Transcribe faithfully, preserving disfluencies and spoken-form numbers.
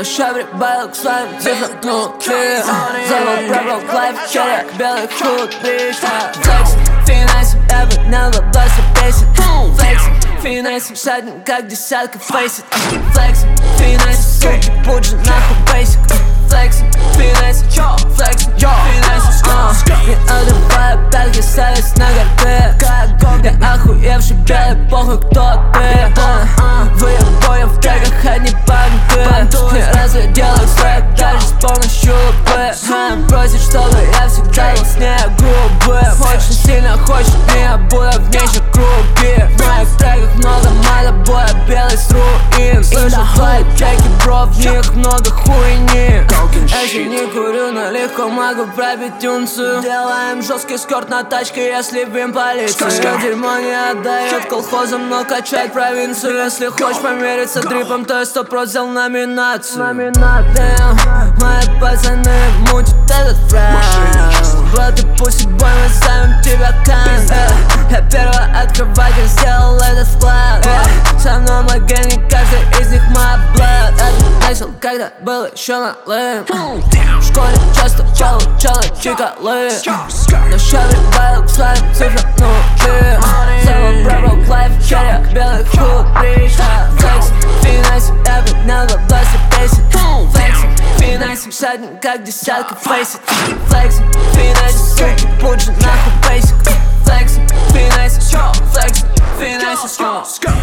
На шабре байлок славим цифры внутри. Завал пробрал клайв, черек, белый худ, бич. Флекс, финансим, я поднял бабло песен. Флекс, финансим, всадник, как десятка фейсит. Флекс, финансим, суки, пуджи, нахуй бейсик. Флекс, финансим, флекс, финансим. Не отрываю пятки, ставясь на горбе. Я охуевший белый, похуй кто ты. Выебоем в треках, одни банды. Не разглядел их свет, даже с помощью лупы. Просит, чтобы я всегда был с ней грубым. Очень сильно хочет меня, буду в ней же груби. В моих треках много мата, боя белый с руин. Слышу твои треки, бро, в них много хуйни. Я еще не курю, но легко могу пробить унцию. Делаем жесткий скорт на тачке, если бим полиции. Дерьмо не отдает колхозам, но качает провинцию. Если хочешь помериться дрипом, то я сто процентов взял номинацию. Мои пацаны мутят этот фраг. Вот и пусть бой, мы ставим тебя кант. Я первый открыватель, сделал этот вклад. Со мной мой гений, каждый из них мой блад. Это начал, когда был еще малым. В школе часто получала чикалы. На шабре байлок славим цифры внутри. Завал пробрал клайв, черек, белый худ, бич. Флекс, финансим, я поднял бабло песен. Флекс, финансим, всадник, как десятка фейсит. Флекс, финансим, суки, пуджи, нахуй бейсик. Флекс, финансим, флекс, финансим.